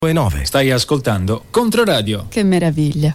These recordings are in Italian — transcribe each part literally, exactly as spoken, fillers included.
nove. Stai ascoltando Controradio. Che meraviglia.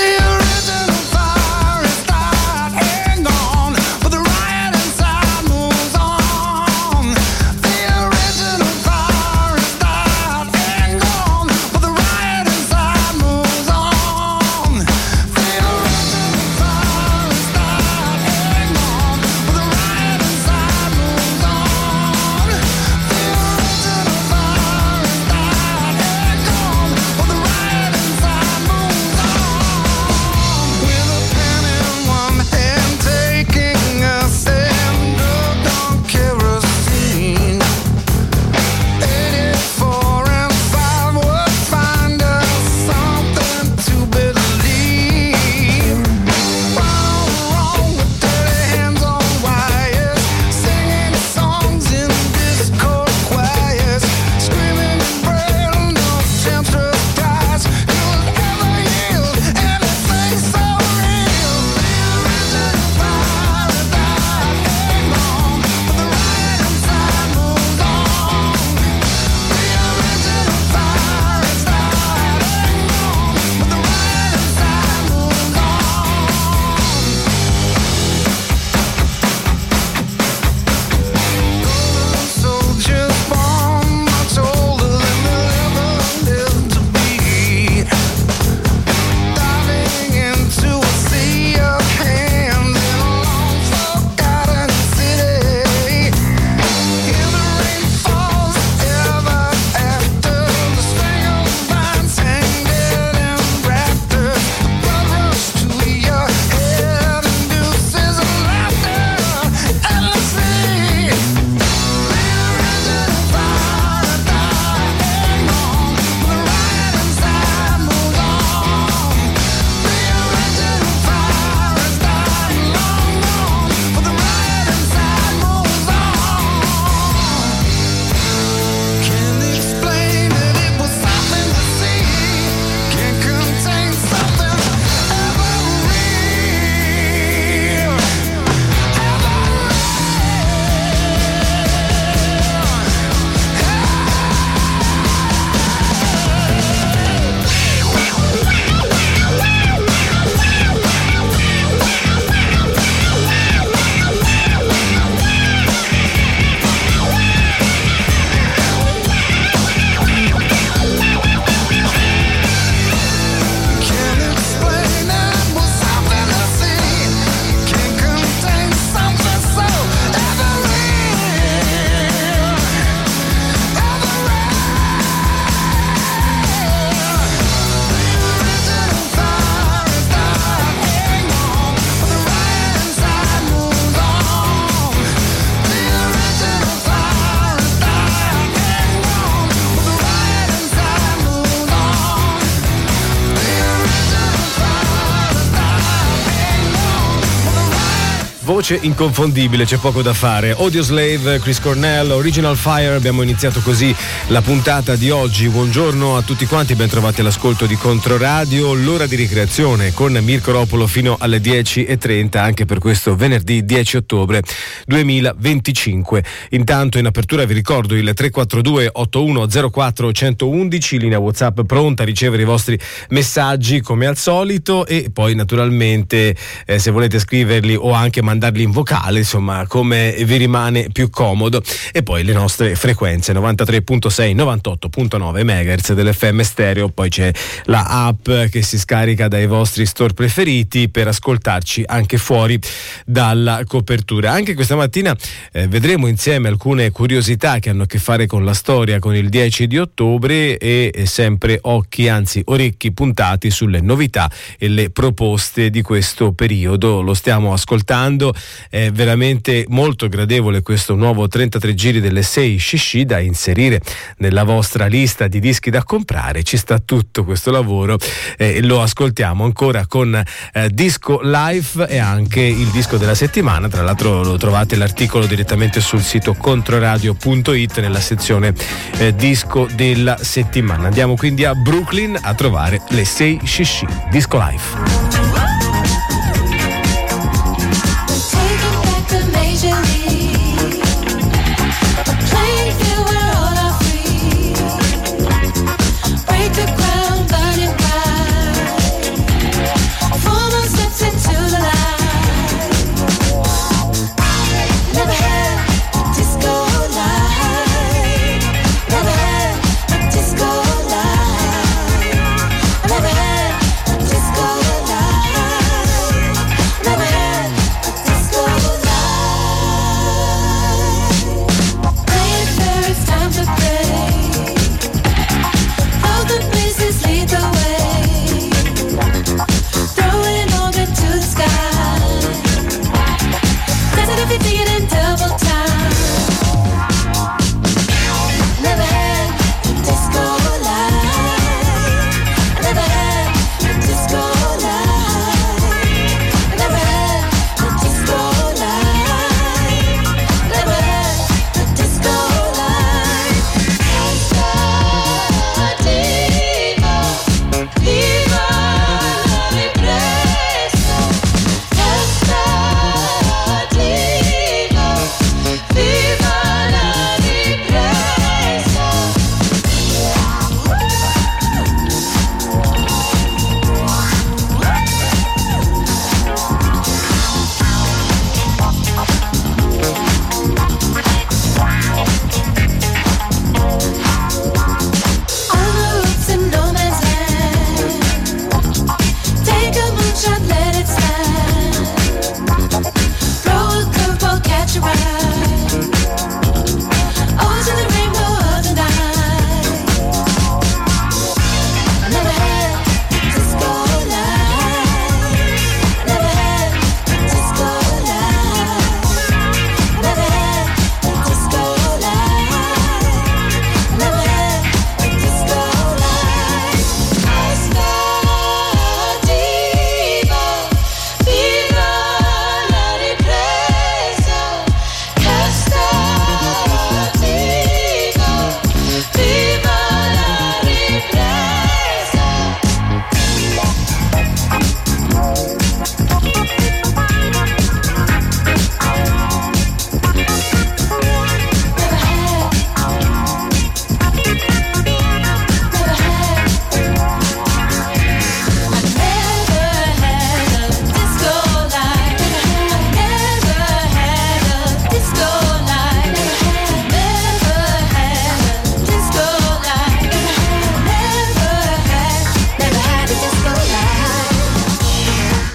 Voce inconfondibile, c'è poco da fare. Audioslave, Chris Cornell, Original Fire. Abbiamo iniziato così la puntata di oggi. Buongiorno a tutti quanti, ben trovati all'ascolto di Controradio, l'ora di ricreazione con Mirko Ropolo fino alle dieci e trenta, anche per questo venerdì dieci ottobre duemilaventicinque. Intanto in apertura vi ricordo il tre quattro due otto uno zero quattro uno uno uno, linea WhatsApp pronta a ricevere i vostri messaggi come al solito, e poi naturalmente eh, se volete scriverli o anche mandarli in vocale, insomma come vi rimane più comodo. E poi le nostre frequenze novantatré virgola sei novantotto virgola nove megahertz dell'F M stereo. Poi c'è la app che si scarica dai vostri store preferiti per ascoltarci anche fuori dalla copertura. Anche questa mattina eh, vedremo insieme alcune curiosità che hanno a che fare con la storia, con il dieci di ottobre, e, e sempre occhi, anzi orecchi puntati sulle novità e le proposte di questo periodo. Lo stiamo ascoltando, è veramente molto gradevole questo nuovo trentatré giri delle sei Shishi da inserire nella vostra lista di dischi da comprare. Ci sta tutto questo lavoro e eh, lo ascoltiamo ancora con eh, Disco Life e anche il disco della settimana. Tra l'altro lo trovate l'articolo direttamente sul sito controradio punto it nella sezione eh, disco della settimana. Andiamo quindi a Brooklyn a trovare le sei Shishi. Disco Life. Playing field where all are free.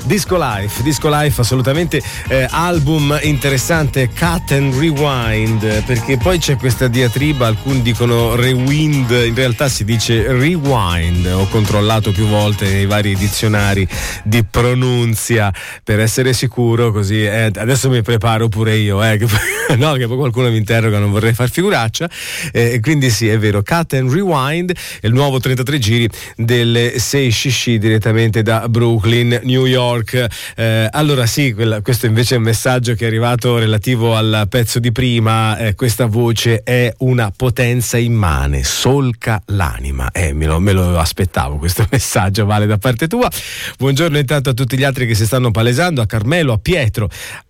Disco Life, Disco Life assolutamente eh, album interessante, Cut and Rewind, perché poi c'è questa diatriba, alcuni dicono rewind, in realtà si dice rewind, ho controllato più volte nei vari dizionari di pronunzia per essere sicuro, così eh, adesso mi preparo pure io, eh, che, no, che poi qualcuno mi interroga, non vorrei far figuraccia, eh, quindi sì, è vero, Cut and Rewind, il nuovo trentatré giri delle sei Shishi direttamente da Brooklyn, New York. Eh, allora sì, quella, questo invece è un messaggio che è arrivato relativo al pezzo di prima, eh, questa voce è una potenza immane, solca l'anima, eh, me lo, me lo aspettavo questo messaggio, Vale, da parte tua. Buongiorno intanto a tutti gli altri che si stanno palesando, a Carmelo, a Pietro,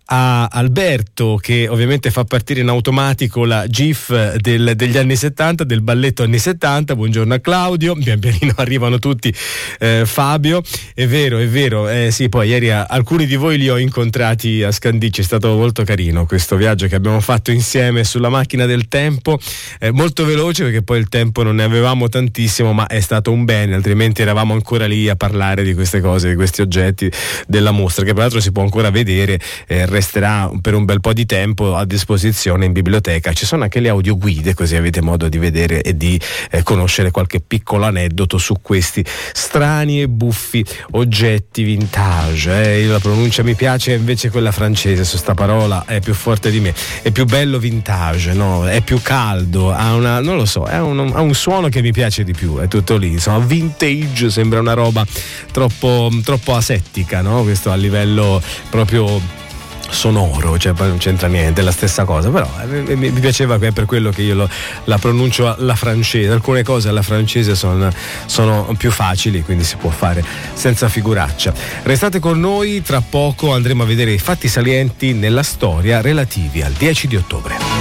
a Alberto, che ovviamente fa partire in automatico la GIF del, degli anni settanta, del balletto anni settanta. Buongiorno a Claudio, pian pianino arrivano tutti. eh, Fabio, è vero, è vero, eh, sì, poi ieri a, alcuni di voi li ho incontrati a Scandicci, è stato molto carino questo viaggio che abbiamo fatto insieme sulla macchina del tempo, eh, molto veloce perché poi il tempo non ne avevamo tantissimo, ma è stato un bene, altrimenti eravamo ancora lì a parlare di queste cose, di questi oggetti della mostra, che peraltro si può ancora vedere, eh, resterà per un bel po' di tempo a disposizione in biblioteca. Ci sono anche le audioguide, così avete modo di vedere e di eh, conoscere qualche piccolo aneddoto su questi strani e buffi oggetti vintage. Eh. La pronuncia mi piace, invece quella francese su sta parola è più forte di me. È più bello vintage, no? È più caldo, ha una, non lo so, ha un, ha un suono che mi piace di più, è tutto lì. Insomma, vintage sembra una roba troppo, troppo asettica, no? Questo a livello proprio sonoro, cioè non c'entra niente, è la stessa cosa, però eh, mi, mi piaceva, è per quello che io lo, la pronuncio alla francese. Alcune cose alla francese sono, sono più facili, quindi si può fare senza figuraccia. Restate con noi, tra poco andremo a vedere i fatti salienti nella storia relativi al dieci di ottobre.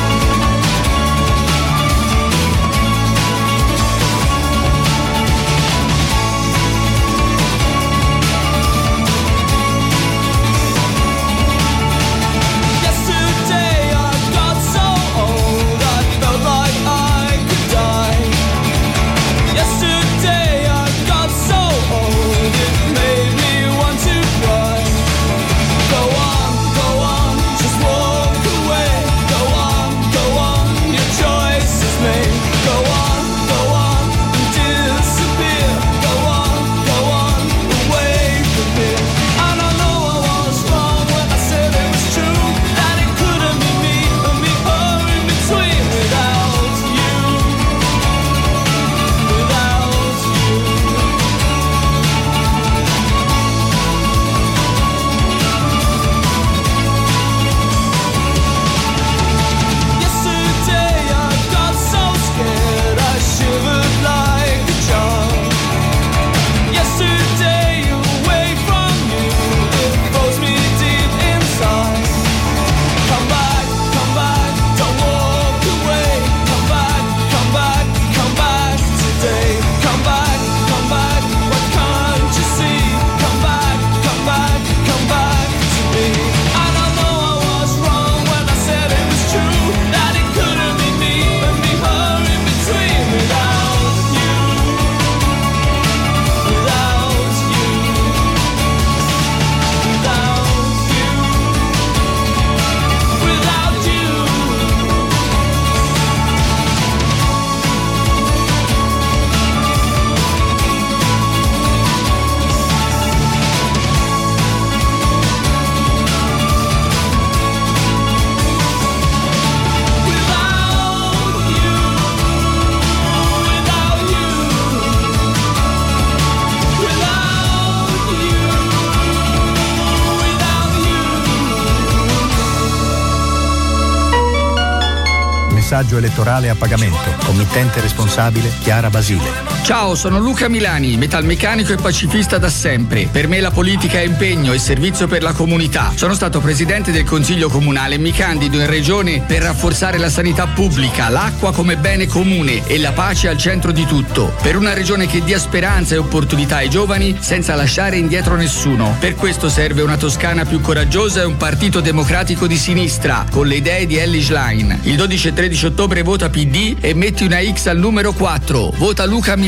Messaggio elettorale a pagamento. Committente responsabile Chiara Basile. Ciao, sono Luca Milani, metalmeccanico e pacifista da sempre. Per me la politica è impegno e servizio per la comunità. Sono stato presidente del Consiglio Comunale e mi candido in regione per rafforzare la sanità pubblica, l'acqua come bene comune e la pace al centro di tutto. Per una regione che dia speranza e opportunità ai giovani senza lasciare indietro nessuno. Per questo serve una Toscana più coraggiosa e un partito democratico di sinistra, con le idee di Elly Schlein. Il dodici e tredici ottobre vota P D e metti una X al numero quattro. Vota Luca Milani.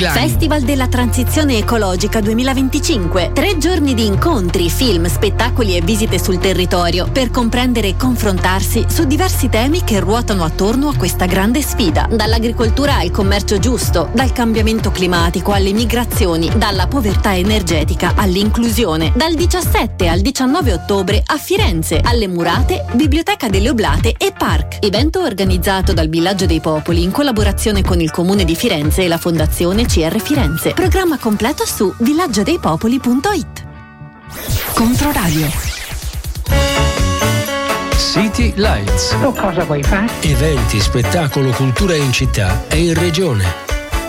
Milani. Festival della Transizione Ecologica duemilaventicinque. Tre giorni di incontri, film, spettacoli e visite sul territorio per comprendere e confrontarsi su diversi temi che ruotano attorno a questa grande sfida. Dall'agricoltura al commercio giusto, dal cambiamento climatico alle migrazioni, dalla povertà energetica all'inclusione. Dal diciassette al diciannove ottobre a Firenze, alle Murate, Biblioteca delle Oblate e Park. Evento organizzato dal Villaggio dei Popoli in collaborazione con il Comune di Firenze e la Fondazione C R Firenze. Programma completo su villaggiadeipopoli punto it. Controradio. City Lights. Tu cosa vuoi fare? Eventi, spettacolo, cultura in città e in regione.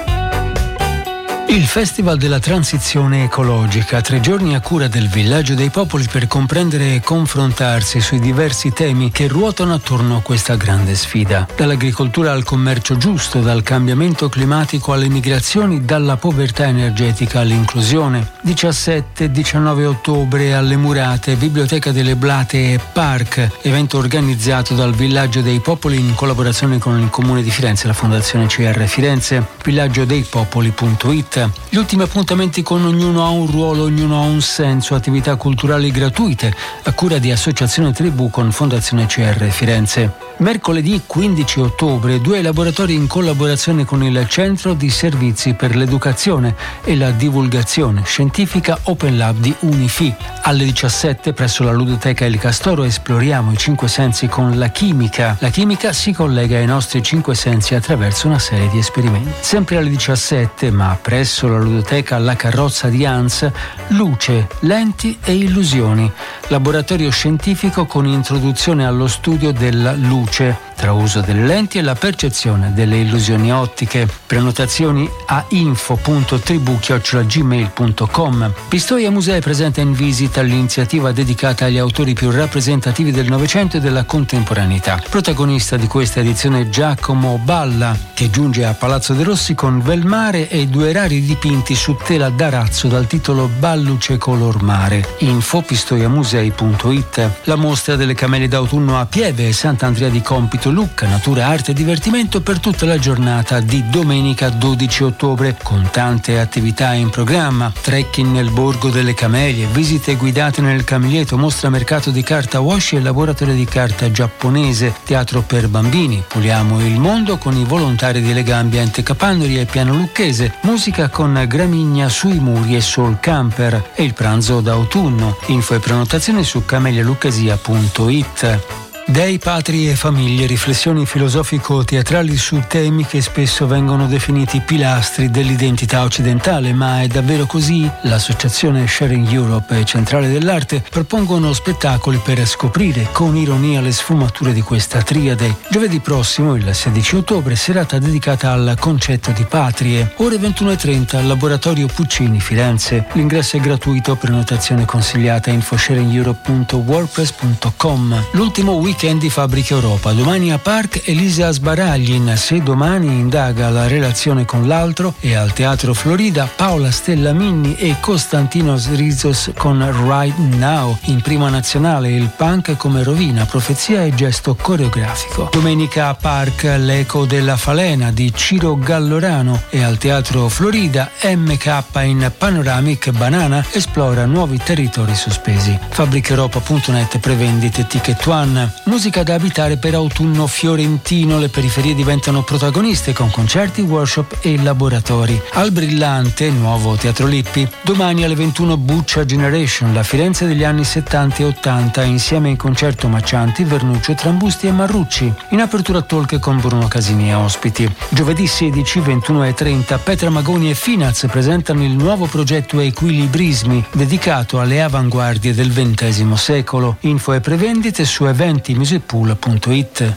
Il Festival della Transizione Ecologica, tre giorni a cura del Villaggio dei Popoli per comprendere e confrontarsi sui diversi temi che ruotano attorno a questa grande sfida. Dall'agricoltura al commercio giusto, dal cambiamento climatico alle migrazioni, dalla povertà energetica all'inclusione. diciassette e diciannove ottobre alle Murate, Biblioteca delle Oblate e Park, evento organizzato dal Villaggio dei Popoli in collaborazione con il Comune di Firenze e la Fondazione C R Firenze, villaggio dei popoli punto it. Gli ultimi appuntamenti con Ognuno ha un ruolo, ognuno ha un senso, attività culturali gratuite a cura di Associazione Tribù con Fondazione C R Firenze. Mercoledì quindici ottobre, due laboratori in collaborazione con il Centro di Servizi per l'Educazione e la Divulgazione Scientifica Open Lab di Unifi. Alle diciassette presso la Ludoteca El Castoro esploriamo i cinque sensi con la chimica. La chimica si collega ai nostri cinque sensi attraverso una serie di esperimenti. Sempre alle diciassette, ma presso la Ludoteca La Carrozza di Hans, luce, lenti e illusioni. Laboratorio scientifico con introduzione allo studio della luce, tra uso delle lenti e la percezione delle illusioni ottiche. Prenotazioni a info punto tribù chiocciola gmail punto com. Pistoia Musei presenta in visita l'iniziativa dedicata agli autori più rappresentativi del Novecento e della contemporaneità. Protagonista di questa edizione Giacomo Balla, che giunge a Palazzo de' Rossi con Velmare e due rari dipinti su tela d'arazzo dal titolo Balluce color mare. Info pistoiamusei punto it. La mostra delle camelie d'autunno a Pieve e Sant'Andrea di Compito Lucca, natura, arte e divertimento per tutta la giornata di domenica dodici ottobre, con tante attività in programma: trekking nel Borgo delle Camelie, visite guidate nel Camilieto, mostra mercato di carta washi e laboratorio di carta giapponese, teatro per bambini, puliamo il mondo con i volontari di Lega Ambiente Capannori e Piano Lucchese, musica con Gramigna sui muri e Soul Camper e il pranzo d'autunno. Info e prenotazioni su camelialuccasia punto it. Dei, patri e famiglie, riflessioni filosofico-teatrali su temi che spesso vengono definiti pilastri dell'identità occidentale, ma è davvero così? L'associazione Sharing Europe e Centrale dell'Arte propongono spettacoli per scoprire con ironia le sfumature di questa triade. Giovedì prossimo, il sedici ottobre, serata dedicata al concetto di patrie. Ore ventuno e trenta al Laboratorio Puccini Firenze. L'ingresso è gratuito, prenotazione consigliata info sharing europe punto wordpress punto com. L'ultimo weekend Weekend di Fabbrica Europa. Domani a Park Elisa Sbaraglin, Se domani indaga la relazione con l'altro, e al Teatro Florida Paola Stella Minni e Costantinos Rizos con Right Now. In prima nazionale il punk come rovina, profezia e gesto coreografico. Domenica a Park L'eco della falena di Ciro Gallorano, e al Teatro Florida M K in Panoramic Banana esplora nuovi territori sospesi. fabbrica europa punto net, prevendite Ticket One. Musica da abitare per autunno fiorentino, le periferie diventano protagoniste con concerti, workshop e laboratori. Al Brillante, nuovo Teatro Lippi, domani alle ventuno Buccia Generation, la Firenze degli anni settanta e ottanta, insieme in concerto Maccianti, Vernuccio, Trambusti e Marrucci. In apertura talk con Bruno Casini e ospiti. Giovedì sedici, ventuno e trenta, Petra Magoni e Finaz presentano il nuovo progetto Equilibrismi, dedicato alle avanguardie del ventesimo secolo. Info e prevendite su eventi musicpool punto it.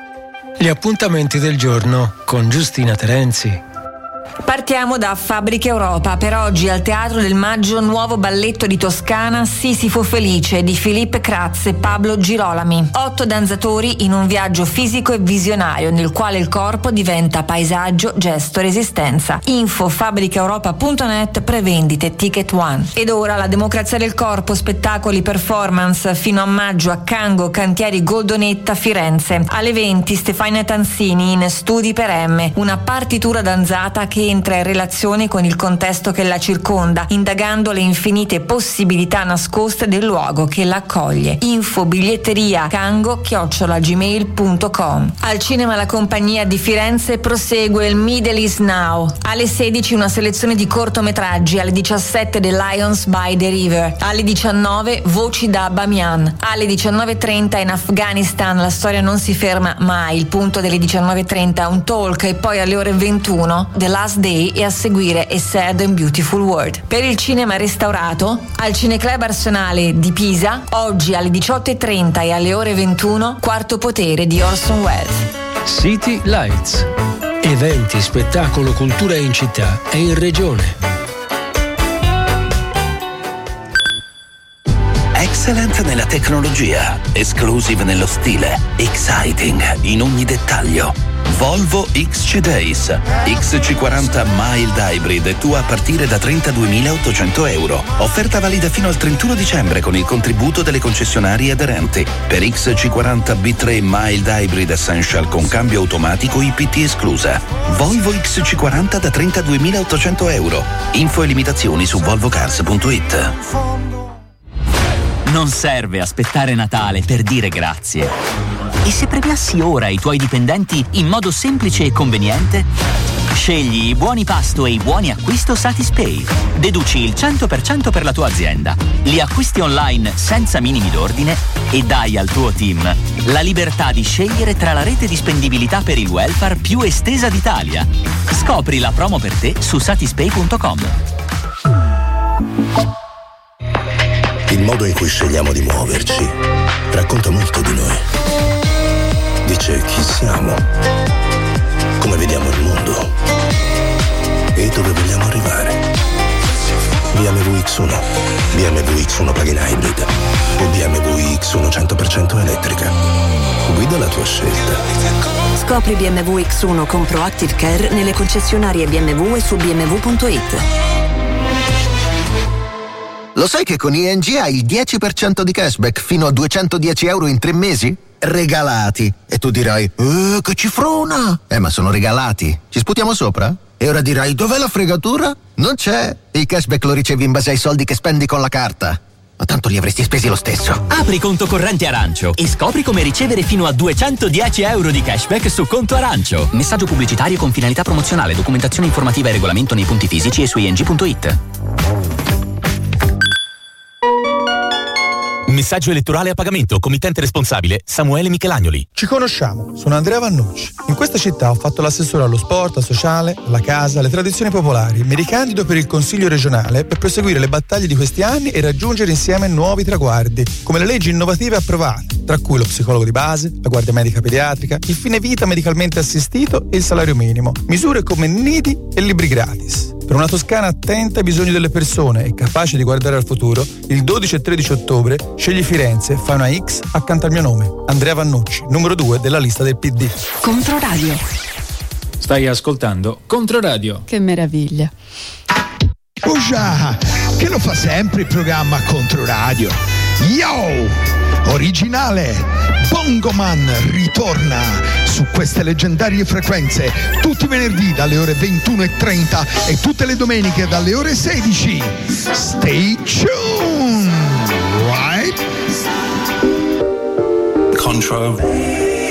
Gli appuntamenti del giorno con Giustina Terenzi. Partiamo da Fabbrica Europa. Per oggi al Teatro del Maggio nuovo balletto di Toscana Sisifo Felice di Philippe Kratz e Pablo Girolami. Otto danzatori in un viaggio fisico e visionario nel quale il corpo diventa paesaggio, gesto, resistenza. Info fabbrica europa punto net, prevendite Ticket One. Ed ora la democrazia del corpo, spettacoli, performance fino a maggio a Cango Cantieri Goldonetta Firenze. Alle venti Stefania Tanzini in Studi per M, una partitura danzata che che entra in relazione con il contesto che la circonda, indagando le infinite possibilità nascoste del luogo che l'accoglie. Info biglietteria cango chiocciola gmail punto com. Al cinema La Compagnia di Firenze prosegue il Middle East Now. Alle sedici una selezione di cortometraggi, alle diciassette The Lions by the River, alle diciannove Voci da Bamiyan, alle diciannove e trenta in Afghanistan la storia non si ferma mai, il punto delle diciannove e trenta un talk, e poi alle ore ventuno The Last Day e a seguire A Sad and Beautiful World. Per il cinema restaurato, al Cineclub Arsenale di Pisa, oggi alle diciotto e trenta e alle ore ventuno Quarto Potere di Orson Welles. City Lights. Eventi, spettacolo, cultura in città e in regione. Excellent nella tecnologia, exclusive nello stile, exciting in ogni dettaglio. Volvo X C Days. X C quaranta Mild Hybrid è tua a partire da trentaduemilaottocento euro. Offerta valida fino al trentuno dicembre con il contributo delle concessionarie aderenti. Per X C quaranta B tre Mild Hybrid Essential con cambio automatico I P T esclusa. Volvo X C quaranta da trentaduemilaottocento euro. Info e limitazioni su volvocars punto it. Non serve aspettare Natale per dire grazie. E se premiassi ora i tuoi dipendenti in modo semplice e conveniente? Scegli i buoni pasto e i buoni acquisto Satispay. Deduci il cento per cento per la tua azienda. Li acquisti online senza minimi d'ordine e dai al tuo team la libertà di scegliere tra la rete di spendibilità per il welfare più estesa d'Italia. Scopri la promo per te su satispay punto com. Il modo in cui scegliamo di muoverci racconta molto di noi. Dice chi siamo, come vediamo il mondo e dove vogliamo arrivare. B M W X uno, B M W X uno plug-in hybrid o B M W X uno cento per cento elettrica. Guida la tua scelta. Scopri B M W X uno con Proactive Care nelle concessionarie B M W e su b m w punto it. Lo sai che con I N G hai il dieci per cento di cashback fino a duecentodieci euro in tre mesi? Regalati. E tu dirai, eh, che cifrona! Eh, ma sono regalati. Ci sputiamo sopra? E ora dirai, dov'è la fregatura? Non c'è. Il cashback lo ricevi in base ai soldi che spendi con la carta. Ma tanto li avresti spesi lo stesso. Apri conto corrente Arancio e scopri come ricevere fino a duecentodieci euro di cashback su conto Arancio. Messaggio pubblicitario con finalità promozionale. Documentazione informativa e regolamento nei punti fisici e su i n g punto it. Messaggio elettorale a pagamento. Committente responsabile Samuele Michelagnoli. Ci conosciamo, sono Andrea Vannucci. In questa città ho fatto l'assessore allo sport, al sociale, alla casa, alle tradizioni popolari. Mi ricandido per il Consiglio regionale per proseguire le battaglie di questi anni e raggiungere insieme nuovi traguardi, come le leggi innovative approvate, tra cui lo psicologo di base, la guardia medica pediatrica, il fine vita medicalmente assistito e il salario minimo. Misure come nidi e libri gratis. Per una Toscana attenta ai bisogni delle persone e capace di guardare al futuro, il dodici e tredici ottobre scegli Firenze e fai una X accanto al mio nome. Andrea Vannucci, numero due della lista del P D. Controradio. Stai ascoltando Controradio. Che meraviglia. Oh già, che lo fa sempre il programma Controradio. Yo! Originale Bongoman ritorna su queste leggendarie frequenze tutti i venerdì dalle ore ventuno e trenta e tutte le domeniche dalle ore sedici. Stay tuned, right? Control.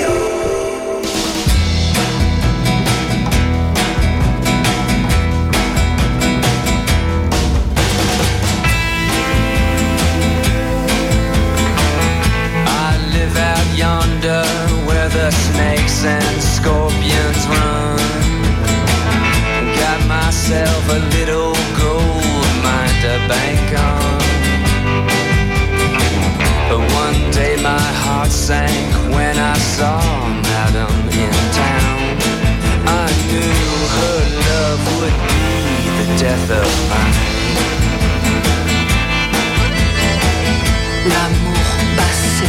Yonder where the snakes and scorpions run, got myself a little gold mine to bank on. But one day my heart sank when I saw Madam in town. I knew her love would be the death of mine. L'amour passé,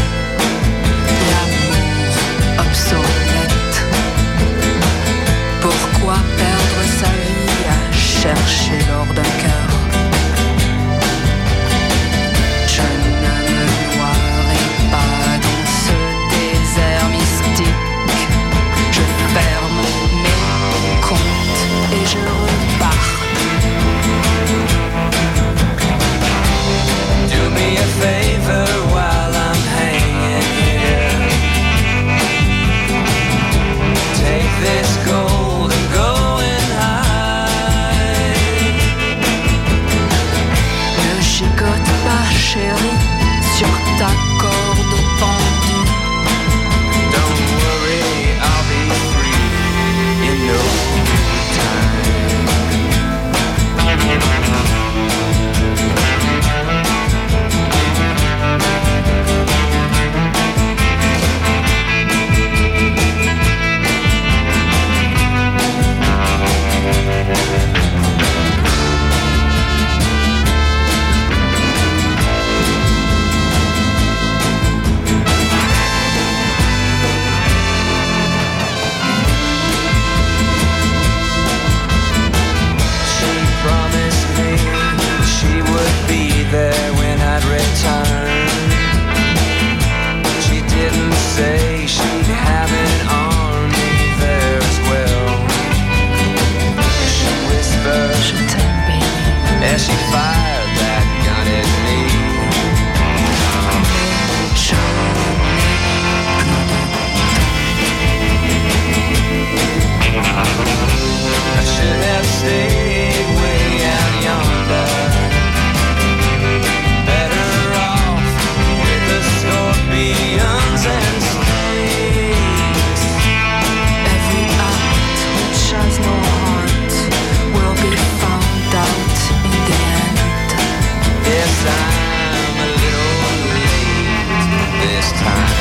obsolète. Pourquoi perdre sa vie à chercher l'or d'un cœur? Je ne me noierai pas dans ce désert mystique. Je ferme mes comptes et je she fired that gun at me. I should have stayed way out yonder, better off with the scorpions and snakes. Every act which has no heart will be found out in the end. Yes, I'm a little late this time.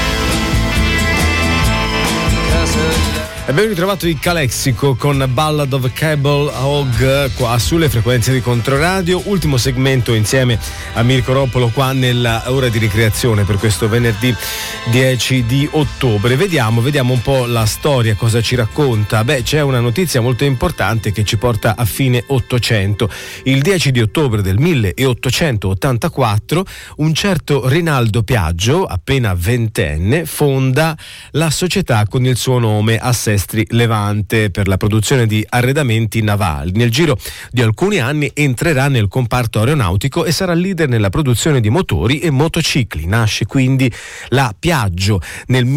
Abbiamo ritrovato il Calexico con Ballad of Cable Hog qua sulle frequenze di Controradio, ultimo segmento insieme a Mirko Roppolo qua nella ora di ricreazione per questo venerdì dieci di ottobre. Vediamo, vediamo un po' la storia, cosa ci racconta. Beh, c'è una notizia molto importante che ci porta a fine Ottocento. Il dieci di ottobre del milleottocentottantaquattro un certo Rinaldo Piaggio, appena ventenne, fonda la società con il suo nome a Sestri Levante per la produzione di arredamenti navali. Nel giro di alcuni anni entrerà nel comparto aeronautico e sarà leader nella produzione di motori e motocicli. Nasce quindi la Piaggio nel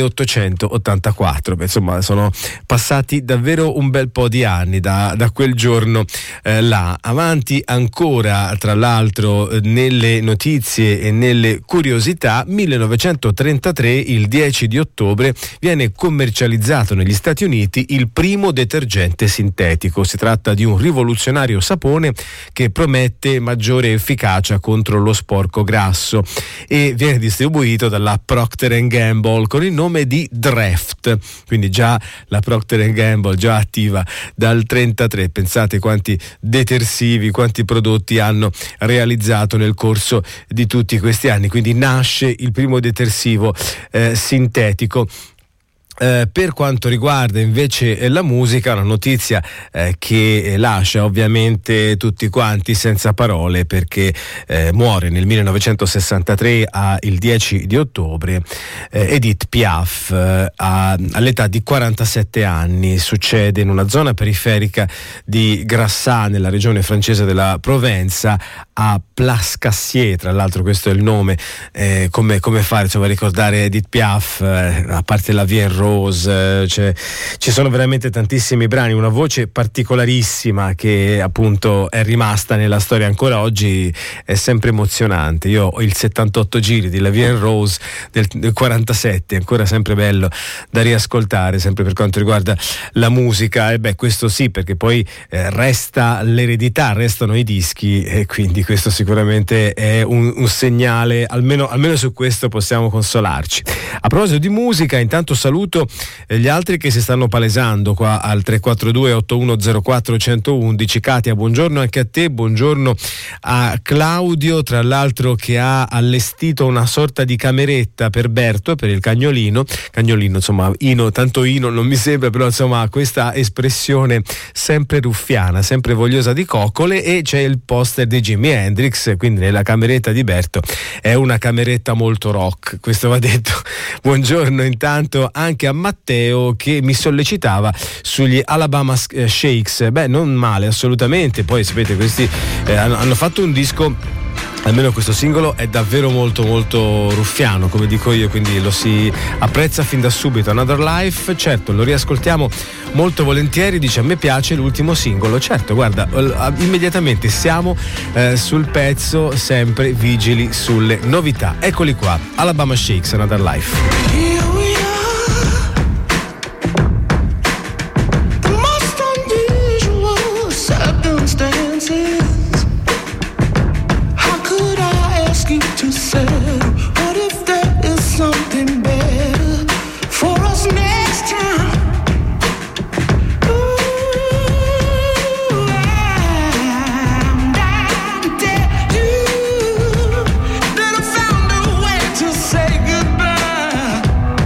milleottocentottantaquattro. Beh, insomma, sono passati davvero un bel po' di anni da, da quel giorno eh, là. Avanti ancora, tra l'altro, eh, nelle notizie e nelle curiosità, millenovecentotrentatré, il dieci di ottobre, viene commercializzato negli Stati Uniti il primo detergente sintetico. Si tratta di un rivoluzionario sapone che promette maggiore efficacia contro lo sporco grasso e viene distribuito dalla Procter and Gamble con il nome di Dreft. Quindi già la Procter and Gamble già attiva dal trentatré. Pensate quanti detersivi, quanti prodotti hanno realizzato nel corso di tutti questi anni. Quindi nasce il primo detersivo eh, sintetico. Eh, per quanto riguarda invece eh, la musica, una notizia eh, che lascia ovviamente tutti quanti senza parole, perché eh, muore nel millenovecentosessantatré a, il dieci di ottobre eh, Edith Piaf eh, a, all'età di quarantasette anni. Succede in una zona periferica di Grassà, nella regione francese della Provenza, a Plascassier. Tra l'altro questo è il nome, eh, come, come fare insomma a ricordare Edith Piaf, eh, a parte la Vie en Rose, cioè, ci sono veramente tantissimi brani, una voce particolarissima che appunto è rimasta nella storia ancora oggi, è sempre emozionante. Io ho il settantotto giri di La Vie en Rose del, del quarantasette, ancora sempre bello da riascoltare, sempre per quanto riguarda la musica. E beh, questo sì, perché poi eh, resta l'eredità, restano i dischi, e quindi questo sicuramente è un, un segnale, almeno, almeno su questo possiamo consolarci. A proposito di musica, intanto saluto gli altri che si stanno palesando qua al tre quattro due otto uno zero quattro uno uno uno. Katia, buongiorno anche a te, buongiorno a Claudio, tra l'altro, che ha allestito una sorta di cameretta per Berto, per il cagnolino cagnolino insomma, Ino, tanto Ino non mi sembra, però insomma questa espressione sempre ruffiana, sempre vogliosa di coccole, e c'è il poster di Jimi Hendrix, quindi nella cameretta di Berto è una cameretta molto rock, questo va detto. Buongiorno intanto anche a Matteo, che mi sollecitava sugli Alabama Shakes. Beh, non male assolutamente, poi sapete questi eh, hanno, hanno fatto un disco, almeno questo singolo è davvero molto molto ruffiano, come dico io, quindi lo si apprezza fin da subito. Another Life, certo, lo riascoltiamo molto volentieri. Dice: a me piace l'ultimo singolo. Certo, guarda, immediatamente siamo eh, sul pezzo, sempre vigili sulle novità. Eccoli qua, Alabama Shakes, Another Life. Say goodbye.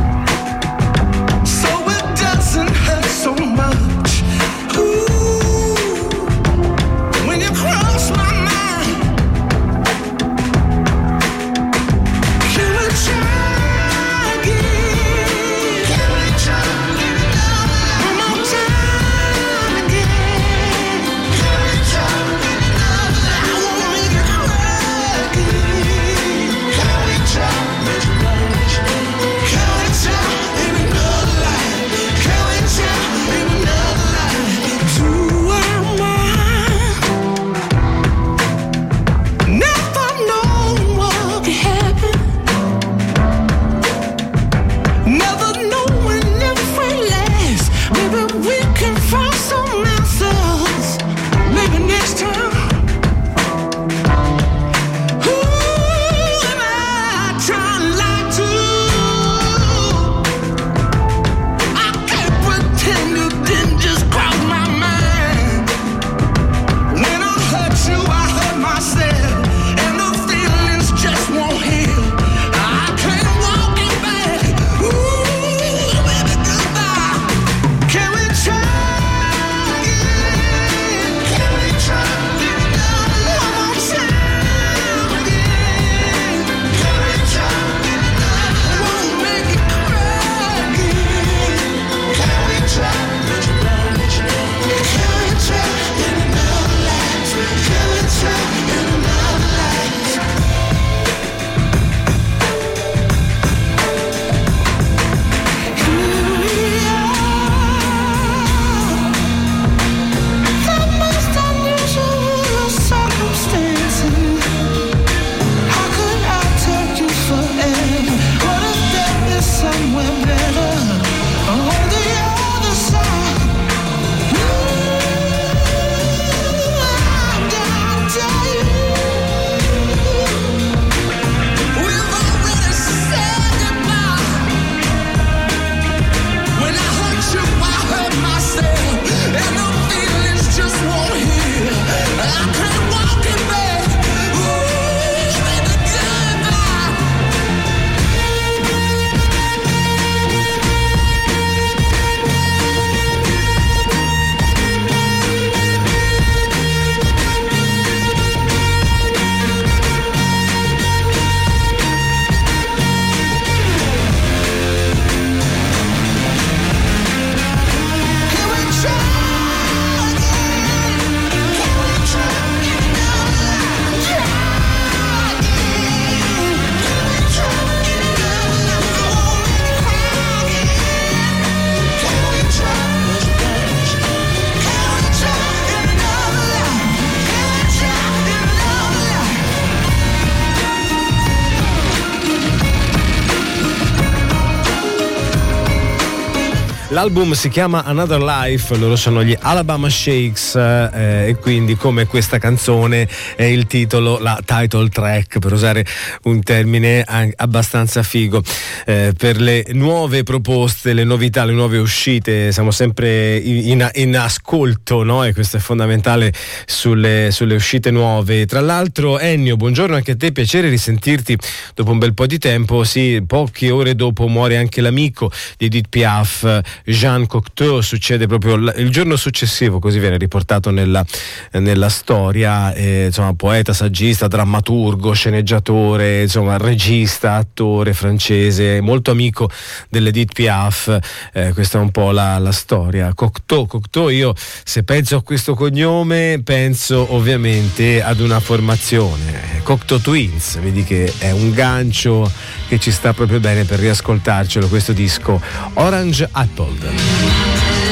L'album si chiama Another Life, loro sono gli Alabama Shakes eh, e quindi come questa canzone è il titolo, la title track, per usare un termine abbastanza figo. Eh, per le nuove proposte, le novità, le nuove uscite siamo sempre in, in ascolto, no? E questo è fondamentale sulle, sulle uscite nuove. Tra l'altro Ennio, buongiorno anche a te, piacere risentirti dopo un bel po' di tempo. Sì, poche ore dopo muore anche l'amico di Edith Piaf, Jean Cocteau. Succede proprio il giorno successivo, così viene riportato nella, nella storia. Eh, insomma, poeta, saggista, drammaturgo, sceneggiatore, insomma, regista, attore francese, molto amico dell'Edith Piaf. Eh, questa è un po' la, la storia. Cocteau, Cocteau, io se penso a questo cognome penso ovviamente ad una formazione, Cocteau Twins, vedi che è un gancio che ci sta proprio bene per riascoltarcelo, questo disco Orange Apple.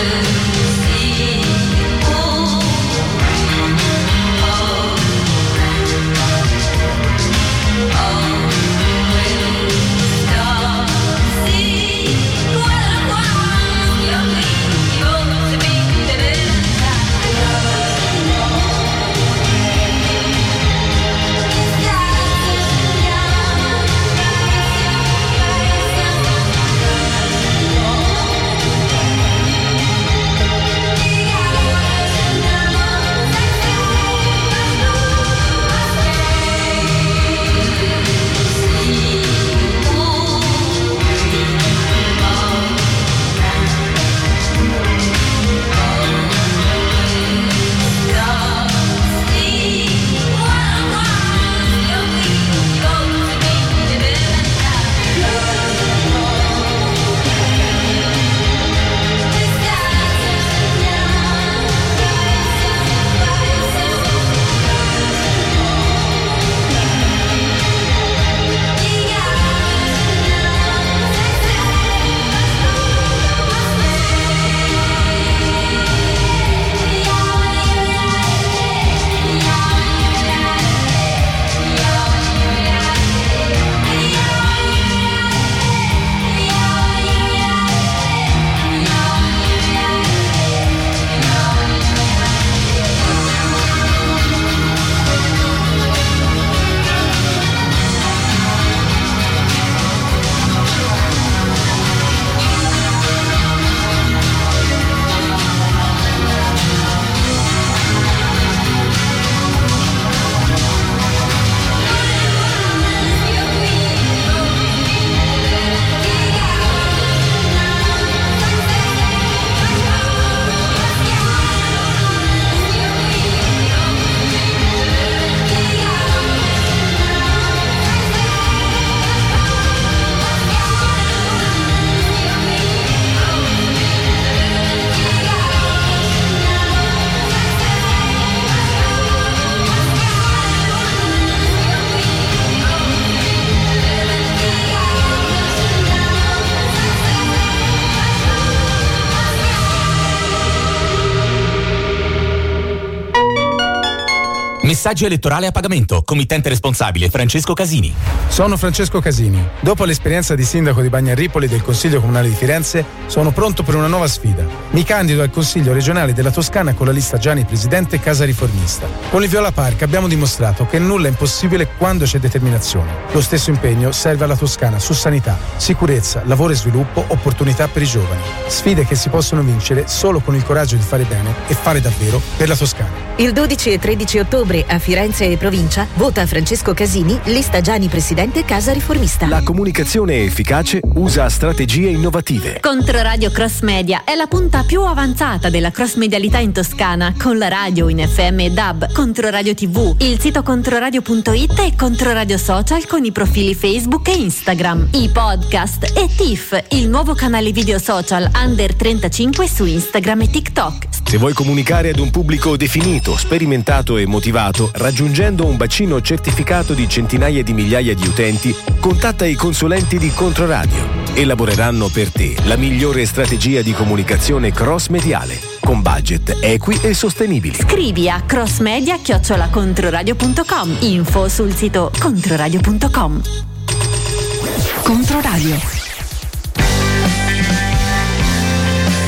Messaggio elettorale a pagamento. Committente responsabile Francesco Casini. Sono Francesco Casini. Dopo l'esperienza di sindaco di Bagnaripoli e del Consiglio Comunale di Firenze, sono pronto per una nuova sfida. Mi candido al Consiglio regionale della Toscana con la lista Gianni Presidente Casa Riformista. Con il Viola Park abbiamo dimostrato che nulla è impossibile quando c'è determinazione. Lo stesso impegno serve alla Toscana su sanità, sicurezza, lavoro e sviluppo, opportunità per i giovani. Sfide che si possono vincere solo con il coraggio di fare bene e fare davvero per la Toscana. Il dodici e tredici ottobre a Firenze e provincia vota Francesco Casini, lista Gianni Presidente Casa Riformista. La comunicazione efficace usa strategie innovative. Controradio Cross Media è la punta più avanzata della cross medialità in Toscana, con la radio in F M e D A B, Controradio tivù, il sito controradio punto it e Controradio Social con i profili Facebook e Instagram, i podcast e T I F, il nuovo canale video social Under trentacinque su Instagram e TikTok. Se vuoi comunicare ad un pubblico definito, sperimentato e motivato, raggiungendo un bacino certificato di centinaia di migliaia di utenti, contatta i consulenti di Controradio. Elaboreranno per te la migliore strategia di comunicazione cross-mediale, con budget equi e sostenibili. Scrivi a crossmedia chiocciola controradio punto com. Info sul sito controradio punto com. Controradio.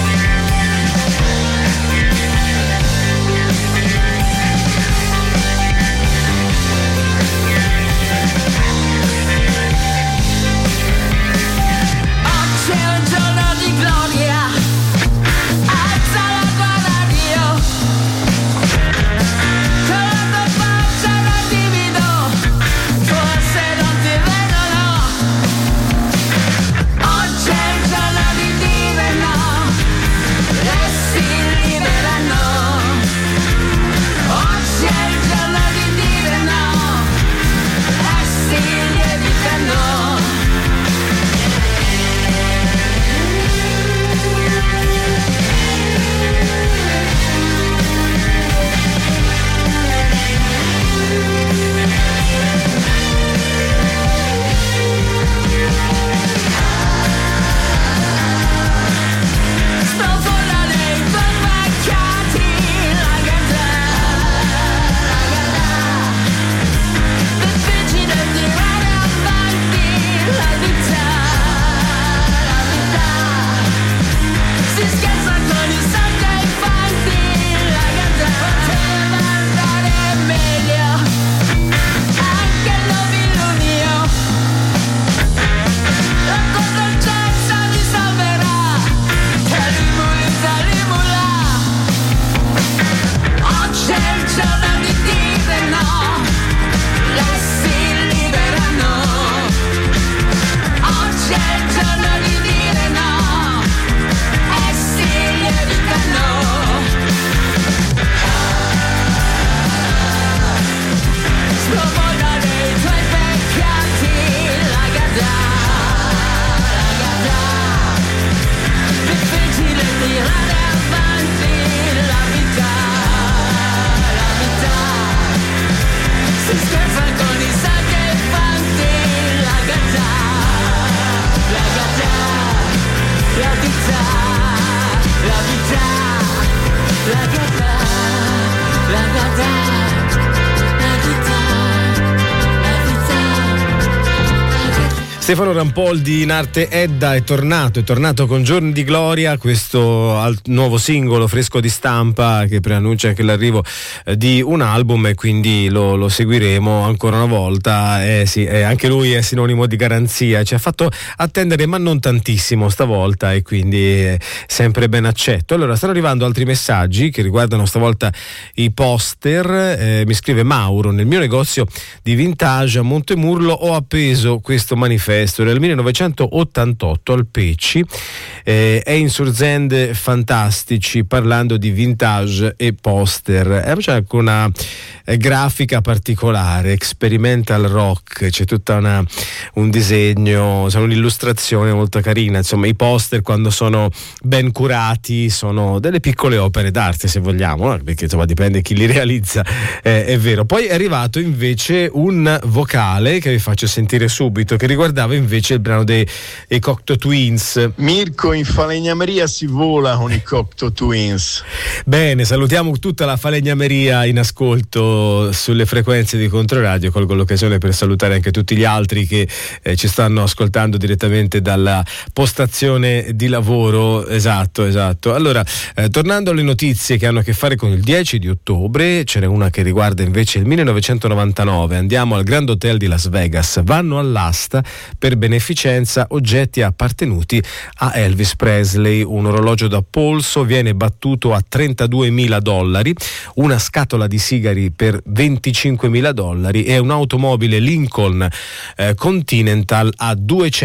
Stefano Rampoldi in arte Edda è tornato, è tornato con Giorni di Gloria, questo al- nuovo singolo fresco di stampa che preannuncia anche l'arrivo eh, di un album, e quindi lo, lo seguiremo ancora una volta. Eh sì, eh, anche lui è sinonimo di garanzia, ci ha fatto attendere ma non tantissimo stavolta, e quindi è sempre ben accetto. Allora, stanno arrivando altri messaggi che riguardano stavolta i poster. Eh, mi scrive Mauro: nel mio negozio di vintage a Montemurlo ho appeso questo manifesto del millenovecentottantotto al Pecci, eh, è in Surzende fantastici, parlando di vintage e poster. Eh, c'è anche una eh, grafica particolare, experimental rock, c'è tutta una, un disegno, c'è un'illustrazione molto carina. Insomma, i poster, quando sono ben curati, sono delle piccole opere d'arte, se vogliamo, no? Perché insomma dipende chi li realizza, eh, è vero. Poi è arrivato invece un vocale che vi faccio sentire subito, che riguardava invece il brano dei, dei Cocteau Twins. Mirko, in falegnameria si vola con i Cocteau Twins. Bene, salutiamo tutta la falegnameria in ascolto sulle frequenze di Controradio. Colgo l'occasione per salutare anche tutti gli altri che eh, ci stanno ascoltando direttamente dalla postazione di lavoro. Esatto, esatto. Allora, eh, tornando alle notizie che hanno a che fare con il dieci di ottobre, ce n'è una che riguarda invece il millenovecentonovantanove. Andiamo al Grand Hotel di Las Vegas. Vanno all'asta per beneficenza oggetti appartenuti a Elvis Presley. Un orologio da polso viene battuto a trentaduemila dollari, una scatola di sigari per venticinquemila dollari e un'automobile Lincoln eh, Continental a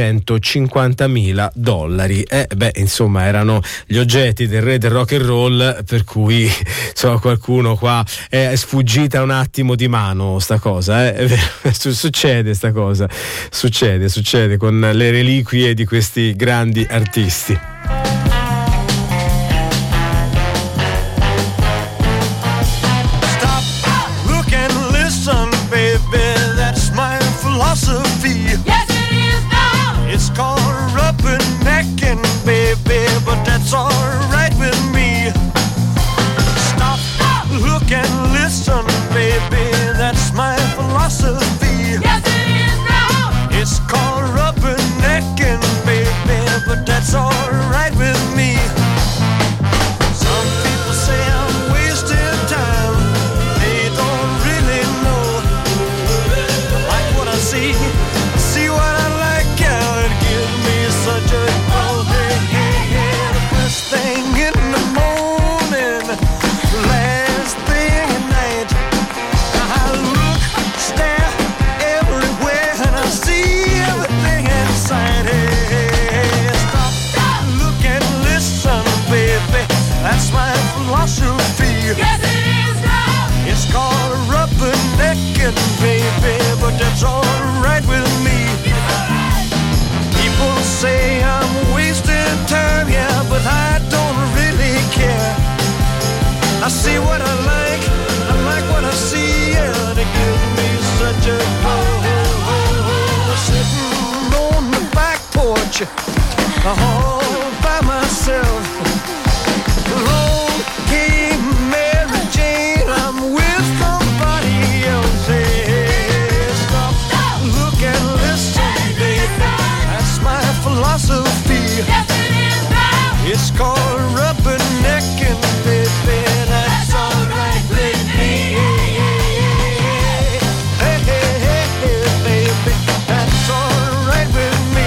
duecentocinquantamila dollari. Eh, beh, insomma, erano gli oggetti del re del rock and roll, per cui insomma qualcuno qua è sfuggita un attimo di mano sta cosa, eh? È vero, succede sta cosa, succede, succede con le reliquie di questi grandi artisti. Philosophy. Yes, it is now. It's called rubbernecking, baby, but that's alright with me. Stop, Stop, look and listen, baby, that's my philosophy. Yes, it is now. It's called rubbernecking, baby, but that's alright with me. Some people say I'm wasting time, they don't really know. See, see what I like, yeah, it gives me such a oh, hey, hey, hey. The first thing in the morning, last thing at night. I look, stare everywhere, and I see everything inside. Hey, hey, hey. Stop, Stop, look and listen, baby, that's my philosophy. Yes, it is now. It's called rubbernecking, baby, but that's all right with me. People say I'm wasting time, yeah, but I don't really care. I see what I like, I like what I see, yeah, they give me such a glow. Sitting on the back porch, all by myself. Alone came Mary Jane, I'm with somebody else. Hey, stop, stop, look and listen, baby, that's my philosophy. Yes, it is now. It's called rubbernecking, baby, that's alright with me. Hey, hey, hey, hey, baby, that's alright with me.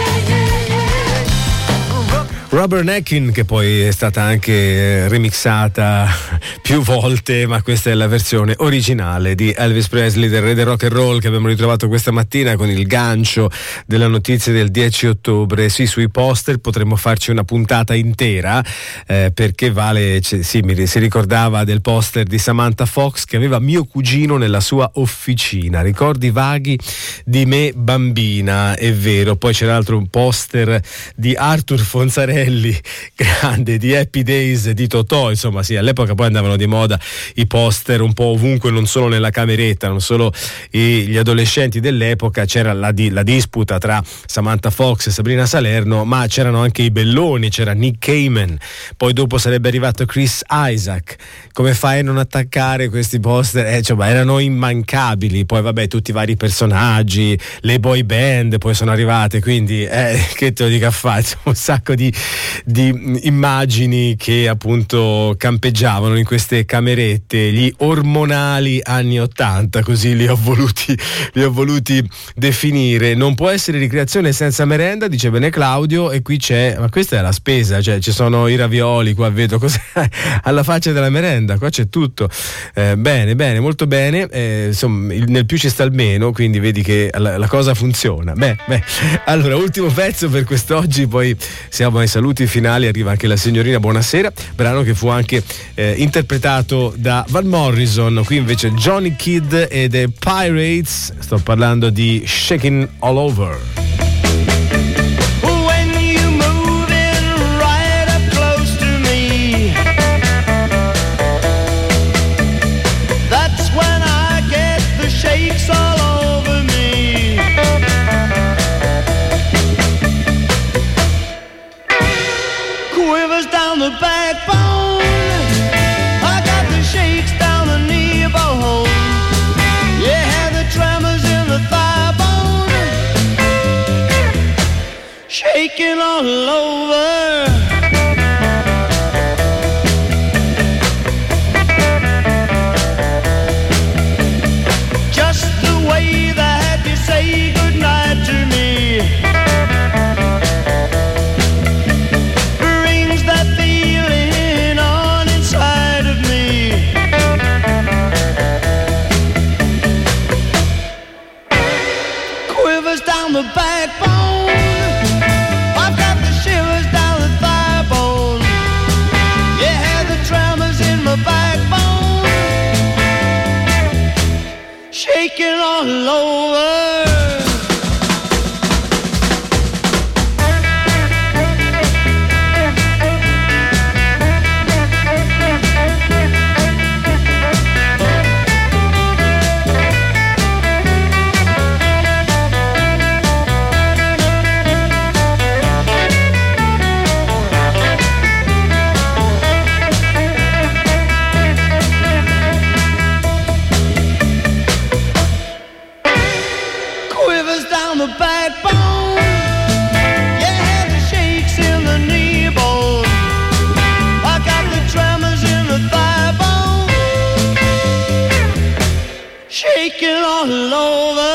Rubbernecking, che poi è stata anche remixata più volte, ma questa è la versione originale di Elvis Presley, del re del rock and roll, che abbiamo ritrovato questa mattina con il gancio della notizia del dieci ottobre. Sì, sui poster potremmo farci una puntata intera, eh, perché Vale c- sì, mi, si ricordava del poster di Samantha Fox che aveva mio cugino nella sua officina, ricordi vaghi di me bambina, è vero. Poi c'era altro un poster di Arthur Fonzarelli Antonelli, grande, di Happy Days di Totò, insomma sì, all'epoca poi andavano di moda i poster un po' ovunque, non solo nella cameretta, non solo i, gli adolescenti dell'epoca, c'era la, di, la disputa tra Samantha Fox e Sabrina Salerno, ma c'erano anche i belloni, c'era Nick Cayman, poi dopo sarebbe arrivato Chris Isaac. Come fai a non attaccare questi poster? Eh, cioè, erano immancabili, poi vabbè tutti i vari personaggi, le boy band poi sono arrivate, quindi eh, che te lo dica a fare, un sacco di, di immagini che appunto campeggiavano in queste camerette, gli ormonali anni ottanta, così li ho voluti, li ho voluti definire. Non può essere ricreazione senza merenda, dice bene Claudio, e qui c'è, ma questa è la spesa, cioè ci sono i ravioli, qua vedo cos'è alla faccia della merenda, qua c'è tutto. Eh, bene, bene, molto bene, eh, insomma il, nel più ci sta il meno, quindi vedi che la, la cosa funziona. Beh, beh, allora ultimo pezzo per quest'oggi, poi siamo ai saluti finali, arriva anche la signorina Buonasera, brano che fu anche eh, interpretato da Van Morrison. Qui invece Johnny Kidd e The Pirates, sto parlando di Shaking All Over. Shaking all over. Just the way that you say goodnight to me brings that feeling on inside of me. Quivers down the backbone. Shaking all over. Shaking all over.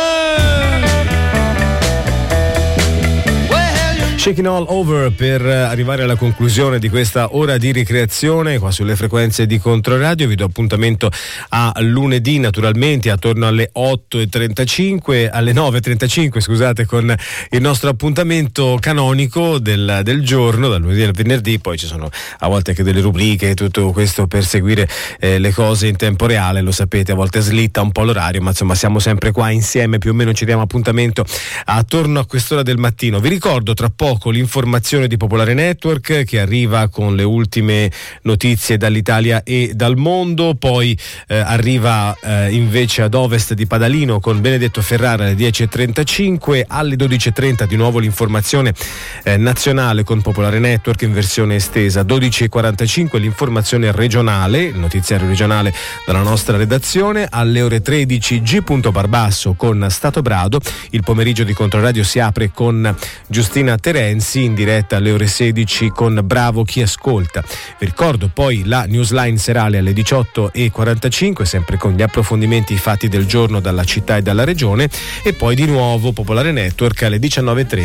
Shaking All Over per arrivare alla conclusione di questa ora di ricreazione qua sulle frequenze di Controradio. Vi do appuntamento a lunedì naturalmente attorno alle otto e trentacinque, alle nove e trentacinque scusate, con il nostro appuntamento canonico del, del giorno, dal lunedì al venerdì. Poi ci sono a volte anche delle rubriche e tutto questo per seguire eh, le cose in tempo reale, lo sapete, a volte slitta un po' l'orario, ma insomma siamo sempre qua insieme, più o meno ci diamo appuntamento attorno a quest'ora del mattino. Vi ricordo tra poco l'informazione di Popolare Network che arriva con le ultime notizie dall'Italia e dal mondo, poi eh, arriva eh, invece ad ovest di Padalino con Benedetto Ferrara alle dieci e trentacinque, alle dodici e trenta di nuovo l'informazione eh, nazionale con Popolare Network in versione estesa, dodici e quarantacinque l'informazione regionale, il notiziario regionale dalla nostra redazione, alle ore tredici G. Barbasso con Stato Brado, il pomeriggio di Controradio si apre con Giustina Terenzi in diretta alle ore sedici con Bravo chi ascolta. Vi ricordo poi la newsline serale alle diciotto e quarantacinque, sempre con gli approfondimenti fatti del giorno dalla città e dalla regione, e poi di nuovo Popolare Network alle diciannove e trenta